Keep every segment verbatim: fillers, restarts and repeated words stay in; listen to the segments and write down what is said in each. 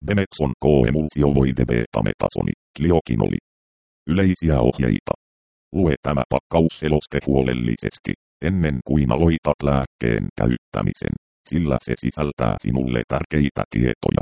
Bemexon K-emulsiovoide beta-metasoni, gliokinoli. Yleisiä ohjeita. Lue tämä pakkausseloste huolellisesti, ennen kuin aloitat lääkkeen käyttämisen, sillä se sisältää sinulle tärkeitä tietoja.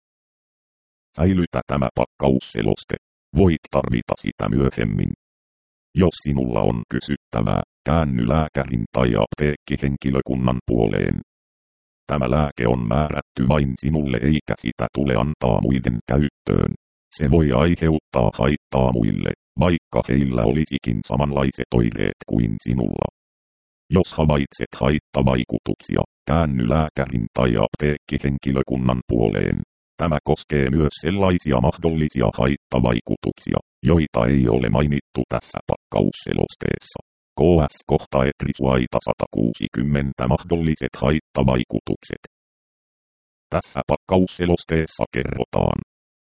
Säilytä tämä pakkausseloste. Voit tarvita sitä myöhemmin. Jos sinulla on kysyttävää, käänny lääkärin tai apteekkihenkilökunnan puoleen. Tämä lääke on määrätty vain sinulle eikä sitä tule antaa muiden käyttöön. Se voi aiheuttaa haittaa muille, vaikka heillä olisikin samanlaiset oireet kuin sinulla. Jos havaitset haittavaikutuksia, käänny lääkärin tai apteekkihenkilökunnan puoleen. Tämä koskee myös sellaisia mahdollisia haittavaikutuksia, joita ei ole mainittu tässä pakkausselosteessa. K S kohta etrisuaita sata kuusikymmentä mahdolliset haittavaikutukset. Tässä pakkausselosteessa kerrotaan.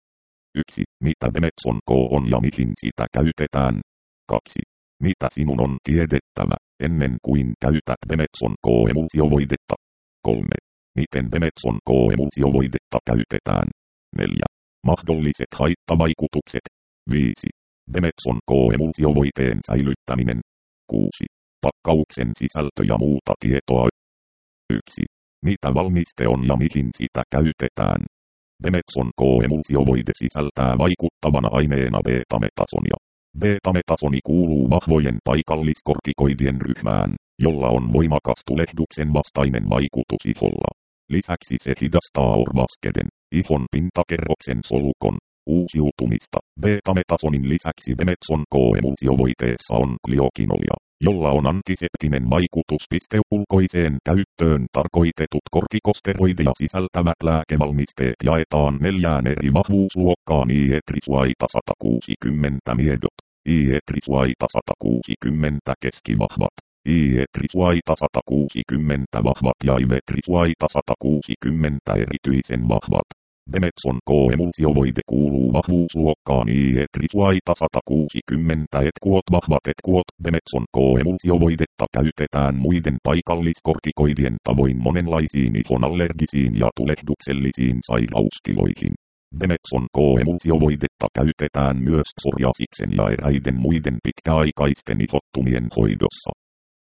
yksi. Mitä Bemexon K on ja mihin sitä käytetään. kaksi. Mitä sinun on tiedettävä, ennen kuin käytät Bemexon K-emulsiovoidetta. kolme. Miten Bemexon K-emulsiovoidetta käytetään. neljä. Mahdolliset haittavaikutukset. viisi. Bemexon K-emulsiovoiteen säilyttäminen. kuusi. Pakkauksen sisältö ja muuta tietoa. yksi. Mitä valmiste on ja mihin sitä käytetään. Bemexon K-emulsiovoide sisältää vaikuttavana aineena beta-metasonia. Beta-metasoni kuuluu vahvojen paikalliskortikoidien ryhmään, jolla on voimakas tulehduksen vastainen vaikutus iholla. Lisäksi se hidastaa orvaskeden, ihon pintakerroksen solukon, uusiutumista. Beta-metasonin lisäksi Bemexon K-emulsiovoiteessa on gliokinolia, jolla on antiseptinen vaikutus. Ulkoiseen käyttöön tarkoitetut kortikosteroideja sisältävät lääkevalmisteet jaetaan neljään eri vahvuusluokkaan. I-etrisuaita sata kuusikymmentä miedot, I-etrisuaita sata kuusikymmentä keskivahvat, I-etrisuaita sata kuusikymmentä vahvat ja I-etrisuaita sata kuusikymmentä erityisen vahvat. Bemexon K-emulsiovoide kuuluu vahvuusluokkaan I-etrisuaita sata kuusikymmentä etkuot vahvat etkuot. Bemexon K-emulsiovoidetta käytetään muiden paikalliskortikoidien tavoin monenlaisiin ihonallergisiin ja tulehduksellisiin sairaustiloihin. Bemexon K-emulsiovoidetta käytetään myös psoriasiksen ja eräiden muiden pitkäaikaisten ihottumien hoidossa.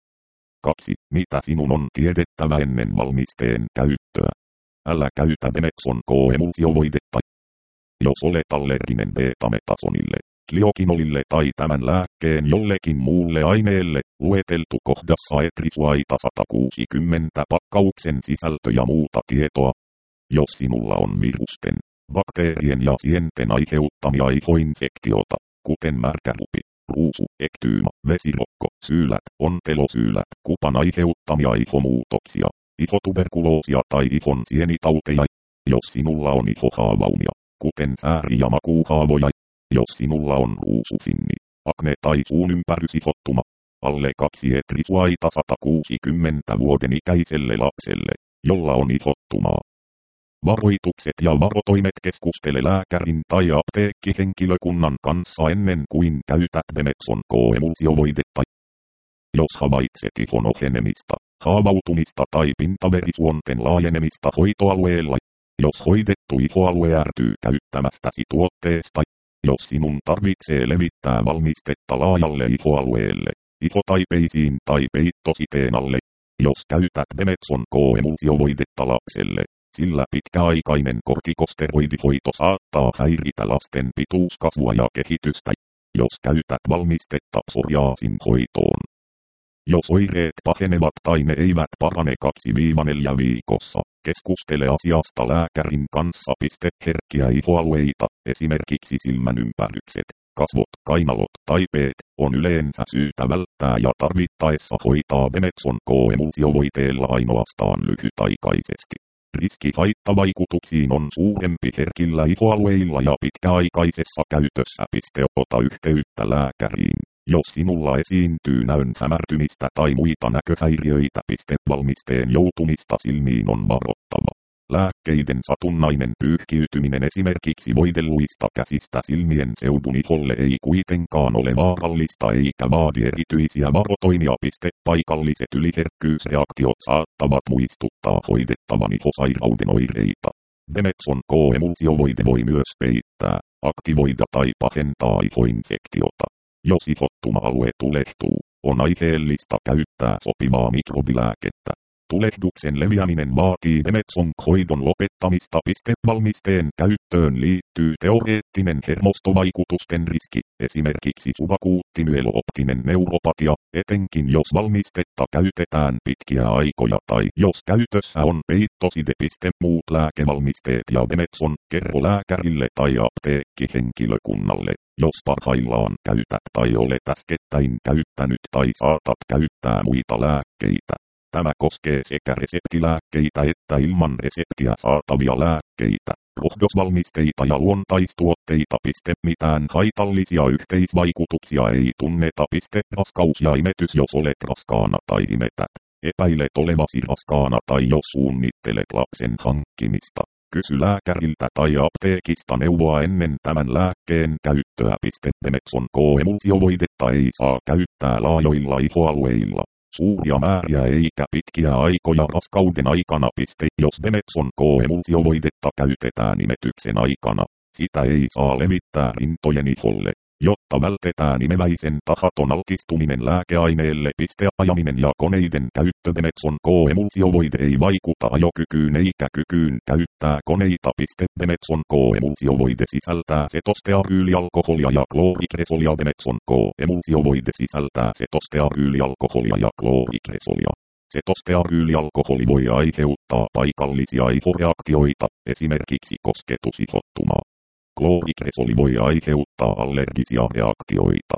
kaksi. Mitä sinun on tiedettävä ennen valmisteen käyttöä? Älä käytä Bemexon K-emulsiovoidetta. Jos olet allerginen beta-metasonille, gliokinolille tai tämän lääkkeen jollekin muulle aineelle, lueteltu kohdassa etrisuaita sata kuusikymmentä pakkauksen sisältö ja muuta tietoa. Jos sinulla on virusten, bakteerien ja sienten aiheuttamia ihoinfektiota, kuten märkärupi, ruusu, ektyyma, vesirokko, syylät, ontelosyylät, kupan aiheuttamia ihomuutoksia, ihotuberkuloosia tai ihon sienitauteja, jos sinulla on ihohaavaumia, kuten sääri- ja makuuhaavoja, jos sinulla on ruusufinni, akne tai suun ympärysihottuma, alle kaksi etrisuaita sata kuusikymmentä vuoden ikäiselle lapselle, jolla on ihottumaa. Varoitukset ja varotoimet. Keskustele lääkärin tai apteekkihenkilökunnan kanssa ennen kuin käytät Bemexon K-emulsiovoidetta. Jos havaitset ihon ohenemista, haavautumista tai pintaverisuonten laajenemista hoitoalueella, jos hoidettu ihoalue ärtyy käyttämästäsi tuotteesta, jos sinun tarvitsee levittää valmistetta laajalle ihoalueelle, ihotaipeisiin tai peittositeen alle, jos käytät Bemexon K-emulsiovoidetta lapselle, sillä pitkäaikainen kortikosteroidihoito saattaa häiritä lasten pituuskasvua ja kehitystä, jos käytät valmistetta psoriaasin hoitoon. Jos oireet pahenevat tai ne eivät parane kaksi neljä viikossa, keskustele asiasta lääkärin kanssa. Herkkiä ihoalueita, esimerkiksi silmänympäryset, kasvot, kainalot tai peet, on yleensä syytä välttää ja tarvittaessa hoitaa Bemexon K-emulsiovoiteella ainoastaan lyhytaikaisesti. Riski haittavaikutuksiin on suurempi herkillä ihoalueilla ja pitkäaikaisessa käytössä. Ota yhteyttä lääkäriin, jos sinulla esiintyy näön hämärtymistä tai muita näköhäiriöitä. Valmisteen joutumista silmiin on varottava. Lääkkeiden satunnainen pyyhkiytyminen esimerkiksi voidelluista käsistä silmien seudun iholle ei kuitenkaan ole vaarallista eikä vaadi erityisiä varotoimia. Paikalliset yliherkkyysreaktiot saattavat muistuttaa hoidettavan ihosairauden oireita. Bemexon K-emulsiovoide voi myös peittää, aktivoida tai pahentaa ihoinfektiota. Jos ihottuma-alue tulehtuu, on aiheellista käyttää sopivaa mikrobilääkettä. Tulehduksen leviäminen vaatii Bemexon-hoidon lopettamista. Valmisteen käyttöön liittyy teoreettinen hermostovaikutusten riski, esimerkiksi subakuuttimyelooptinen neuropatia, etenkin jos valmistetta käytetään pitkiä aikoja tai jos käytössä on peittoside. Muut lääkevalmisteet ja Bemexon kerro lääkärille tai apteekkihenkilökunnalle, jos parhaillaan käytät tai olet äskettäin käyttänyt tai saatat käyttää muita lääkkeitä. Tämä koskee sekä reseptilääkkeitä että ilman reseptiä saatavia lääkkeitä, rohdosvalmisteita ja luontaistuotteita. Mitään haitallisia yhteisvaikutuksia ei tunneta. Raskaus ja imetys. Jos olet raskaana tai imetät, epäilet olevasi raskaana tai jos suunnittelet lapsen hankkimista, kysy lääkäriltä tai apteekista neuvoa ennen tämän lääkkeen käyttöä. Bemexon K-emulsiovoidetta ei saa käyttää laajoilla ihoalueilla, suuria määriä eikä pitkiä aikoja raskauden aikana. Jos Bemexon K-emulsiovoidetta käytetään imetyksen aikana, sitä ei saa levittää rintojen iholle, jotta vältetään imeväisen tahaton altistuminen lääkeaineelle. Ajaminen ja koneiden käyttö. Bemexon K-emulsiovoide ei vaikuta ajokykyyn eikä kykyyn käyttää koneita. Bemexon K-emulsiovoide sisältää setostearyylialkoholia ja kloorikresolia. Bemexon K-emulsiovoide sisältää setostearyylialkoholia ja kloorikresolia. Setostearyylialkoholi voi aiheuttaa paikallisia ihoreaktioita, esimerkiksi kosketusihottumaa. Kloorikresoli voi aiheuttaa allergisia reaktioita.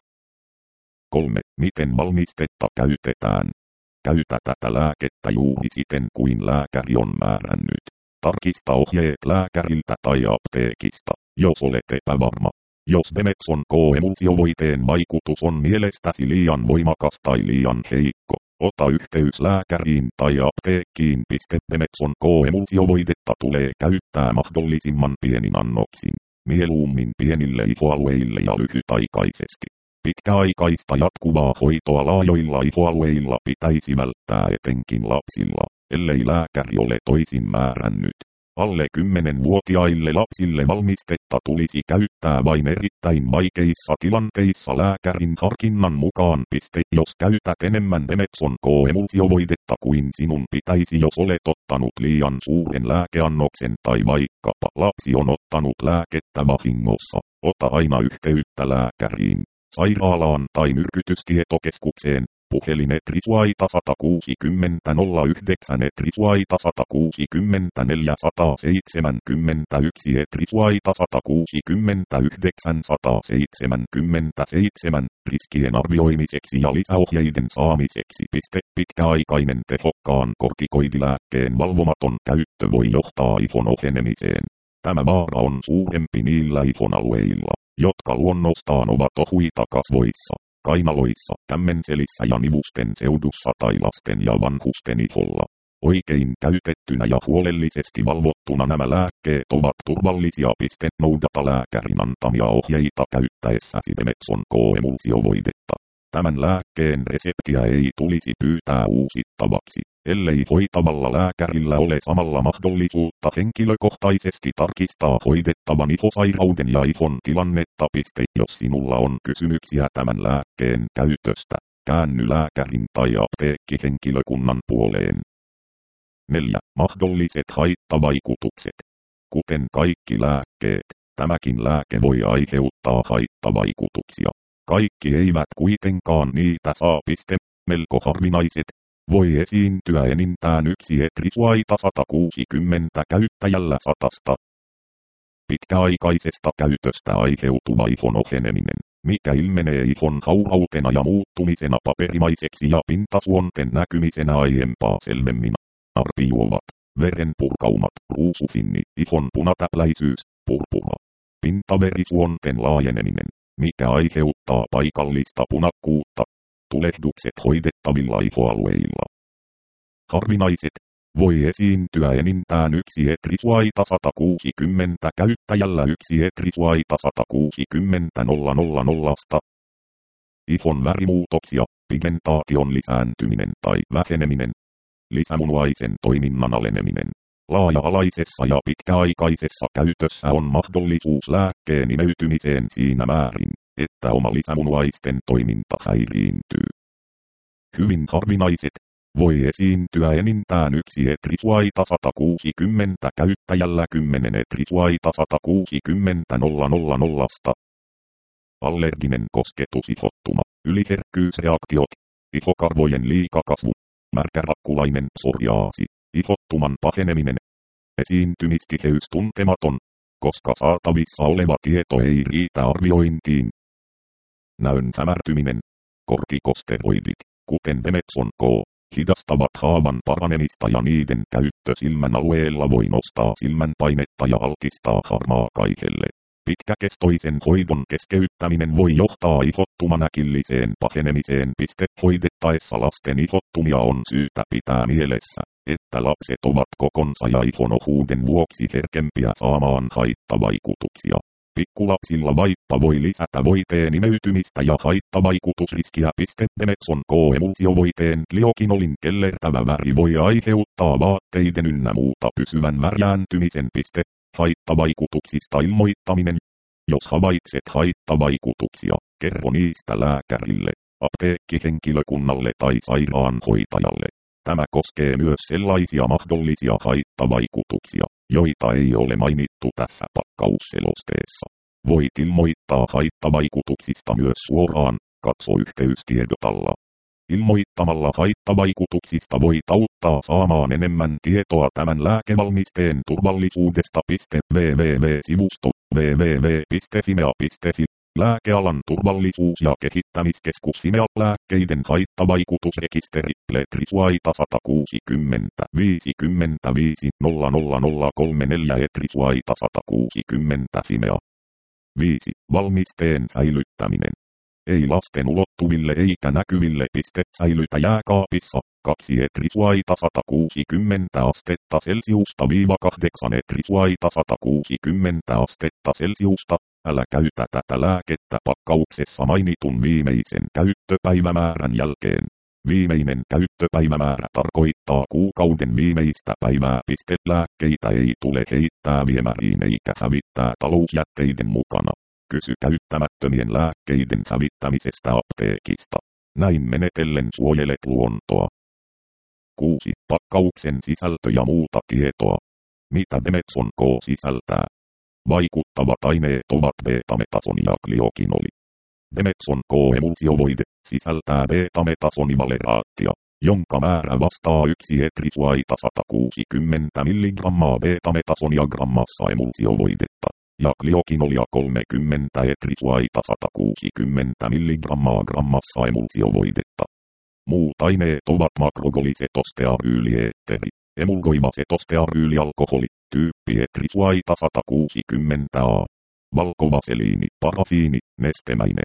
kolme. Miten valmistetta käytetään? Käytä tätä lääkettä juuri siten kuin lääkäri on määrännyt. Tarkista ohjeet lääkäriltä tai apteekista, jos olet epävarma. Jos Bemexon K-emulsiovoiteen vaikutus on mielestäsi liian voimakas tai liian heikko, ota yhteys lääkäriin tai apteekkiin. Bemexon K-emulsiovoidetta tulee käyttää mahdollisimman pienin annoksin, mieluummin pienille ihoalueille ja lyhytaikaisesti. Pitkäaikaista jatkuvaa hoitoa laajoilla ihoalueilla pitäisi välttää etenkin lapsilla, ellei lääkäri ole toisin määrännyt. Alle kymmenvuotiaille lapsille valmistetta tulisi käyttää vain erittäin vaikeissa tilanteissa lääkärin harkinnan mukaan. Jos käytät enemmän Bemexon K-emulsiovoidetta kuin sinun pitäisi, jos olet ottanut liian suuren lääkeannoksen tai vaikkapa lapsi on ottanut lääkettä vahingossa, ota aina yhteyttä lääkäriin, sairaalaan tai myrkytystietokeskukseen. Puhelin Etrisuaita sata kuusikymmentä nolla yhdeksän Etrisuaita sata kuusikymmentäneljä sata seitsemänkymmentäyksi Etrisuaita sata kuusikymmentäyhdeksän sata seitsemänkymmentäseitsemän riskien arvioimiseksi ja lisäohjeiden saamiseksi. Pitkäaikainen tehokkaan kortikoidilääkkeen valvomaton käyttö voi johtaa ihon ohenemiseen. Tämä vaara on suurempi niillä ihon alueilla, jotka luonnostaan ovat ohuita kasvoissa, kainaloissa, kämmenselissä ja nivusten seudussa tai lasten ja vanhusten iholla. Oikein käytettynä ja huolellisesti valvottuna nämä lääkkeet ovat turvallisia. Noudata lääkärin antamia ohjeita käyttäessäsi Bemexon K-emulsiovoidetta. Tämän lääkkeen reseptiä ei tulisi pyytää uusittavaksi, ellei hoitavalla lääkärillä ole samalla mahdollisuutta henkilökohtaisesti tarkistaa hoidettavan ihosairauden ja ihon tilannetta. Jos sinulla on kysymyksiä tämän lääkkeen käytöstä, käänny lääkärin tai apteekkihenkilökunnan puoleen. neljä. Mahdolliset haittavaikutukset. Kuten kaikki lääkkeet, tämäkin lääke voi aiheuttaa haittavaikutuksia. Kaikki eivät kuitenkaan niitä saa. Melko harvinaiset. Voi esiintyä enintään yksi Etrisuaita sata kuusikymmentä käyttäjällä satasta. Pitkäaikaisesta käytöstä aiheutuva ihon oheneminen, mikä ilmenee ihon haurautena ja muuttumisena paperimaiseksi ja pintasuonten näkymisenä aiempaa selvemmin. Arvioivat verenpurkaumat, ruusufinni, ihon punatäpläisyys, purpura, pintaverisuonten laajeneminen, mikä aiheuttaa paikallista punakkuutta, tulehdukset hoidettavilla ihoalueilla. Harvinaiset. Voi esiintyä enintään yksi Etrisuaita sata kuusikymmentä käyttäjällä yksi Etrisuaita sata kuusikymmentä nolla nolla nolla. Ihon värimuutoksia, pigmentaation lisääntyminen tai väheneminen, lisämunuaisen toiminnan aleneminen, Laaja-alaisessa ja pitkäaikaisessa käytössä on mahdollisuus lääkkeen imeytymiseen siinä määrin, että oma lisämunuaisten toiminta häiriintyy. Hyvin harvinaiset. Voi esiintyä enintään yksi etrisuaita sata kuusikymmentä käyttäjällä kymmenen etrisuaita sata kuusikymmentä nolla nolla nolla. Allerginen kosketus ihottuma, yliherkkyysreaktiot, ihokarvojen liikakasvu, märkärakkulainen psoriaasi, ihottuman paheneminen. Esiintymistiheys tuntematon, koska saatavissa oleva tieto ei riitä arviointiin. Näön hämärtyminen, kortikosteroidit, kuten Demexon K, hidastavat haavan paranemista ja niiden käyttö silmän alueella voi nostaa silmän painetta ja altistaa harmaakaihelle. Pitkäkestoisen hoidon keskeyttäminen voi johtaa ihottuman äkilliseen pahenemiseen. Hoidettaessa lasten ihottumia on syytä pitää mielessä, että lapset ovat kokonsa ja ihon ohuuden vuoksi herkempiä saamaan haittavaikutuksia. Pikkulapsilla vaippa voi lisätä voiteen imeytymistä ja haittavaikutusriskiä. Demexon K-emulsiovoiteen gliokinolin kellertävä väri voi aiheuttaa vaatteiden ynnä muuta pysyvän värjääntymisen. Haittavaikutuksista ilmoittaminen. Jos havaitset haittavaikutuksia, kerro niistä lääkärille, apteekkihenkilökunnalle tai sairaanhoitajalle. Tämä koskee myös sellaisia mahdollisia haittavaikutuksia, joita ei ole mainittu tässä pakkausselosteessa. Voit ilmoittaa haittavaikutuksista myös suoraan, katso yhteystiedot alla. Ilmoittamalla haittavaikutuksista voit auttaa saamaan enemmän tietoa tämän lääkevalmisteen turvallisuudesta. www-sivusto www piste fimea piste fi Lääkealan turvallisuus- ja kehittämiskeskus Fimea lääkkeiden haittavaikutusrekisteri Letrisuaita sata kuusikymmentä viisikymmentäviisi nolla nolla nolla kolmekymmentäneljä Letrisuaita sata kuusikymmentä Fimea. viisi. Valmisteen säilyttäminen. Ei lasten ulottuville eikä näkyville. Piste. Säilytä jääkaapissa. kaksi etrisuaita sata kuusikymmentä astetta Celsiusta viiva kahdeksan etrisuaita sata kuusikymmentä astetta Celsiusta. Älä käytä tätä lääkettä pakkauksessa mainitun viimeisen käyttöpäivämäärän jälkeen. Viimeinen käyttöpäivämäärä tarkoittaa kuukauden viimeistä päivää. Piste. Lääkkeitä ei tule heittää viemäriin eikä hävittää talousjätteiden mukana. Kysy käyttämättömien lääkkeiden hävittämisestä apteekista. Näin menetellen suojelet luontoa. kuusi. Pakkauksen sisältö ja muuta tietoa. Mitä Demexon K sisältää? Vaikuttavat aineet ovat beta-metasoni ja gliokinoli. Demexon K-emulsiovoide sisältää beta-metasonivaleraattia, jonka määrä vastaa yksi etrisuaita sata kuusikymmentä milligrammaa beta-metasonia grammassa emulsiovoidetta, ja gliokinolia kolmekymmentä etrisuaita sata kuusikymmentä milligrammaa grammassa emulsiovoidetta. Muut aineet ovat makrogolisetosteraryylieetteri, emulgoiva setosterarylialkoholi, tyyppi etrisuaita sata kuusikymmentä A, valkovaseliini, parafiini, nestemäinen,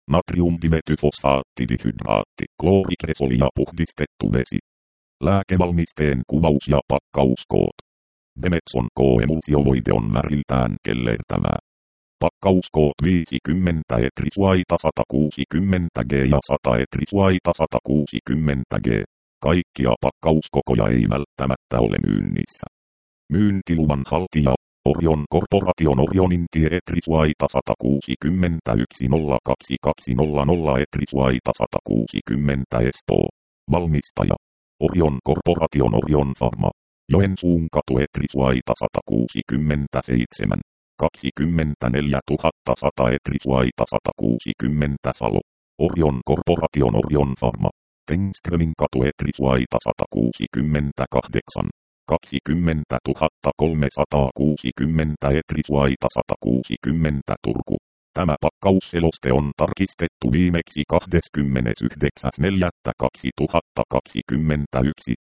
natriumdimetyfosfaattidihydraatti, kloorikresoli ja puhdistettu vesi. Lääkevalmisteen kuvaus ja pakkauskoot. Demexon K-emulsiovoide on väriltään kellertävää. Pakkauskoot viisikymmentä etrisuaita sata kuusikymmentä G ja sata etrisuaita sata kuusikymmentä G. Kaikkia pakkauskokoja ei välttämättä ole myynnissä. Myyntiluvan haltija, Orion Corporation Orionin tie etrisuaita sata kuusikymmentäyksi nolla kaksi kaksi nolla nolla etrisuaita sata kuusikymmentä Espoo. Valmistaja, Orion Corporation Orion Pharma. Joensuun katu etrisuaita sata kuusikymmentäseitsemän. kaksikymmentäneljä tuhatta sata etrisuaita sata kuusikymmentä Salo. Orion Corporation Orion Pharma. Tengströmin katu etrisuaita sata kuusikymmentäkahdeksan. kaksikymmentä tuhatta kolmesataakuusikymmentä etrisuaita sata kuusikymmentä Turku. Tämä pakkausseloste on tarkistettu viimeksi kahdeskymmenesyhdeksäs neljättä kaksituhattakaksikymmentäyksi.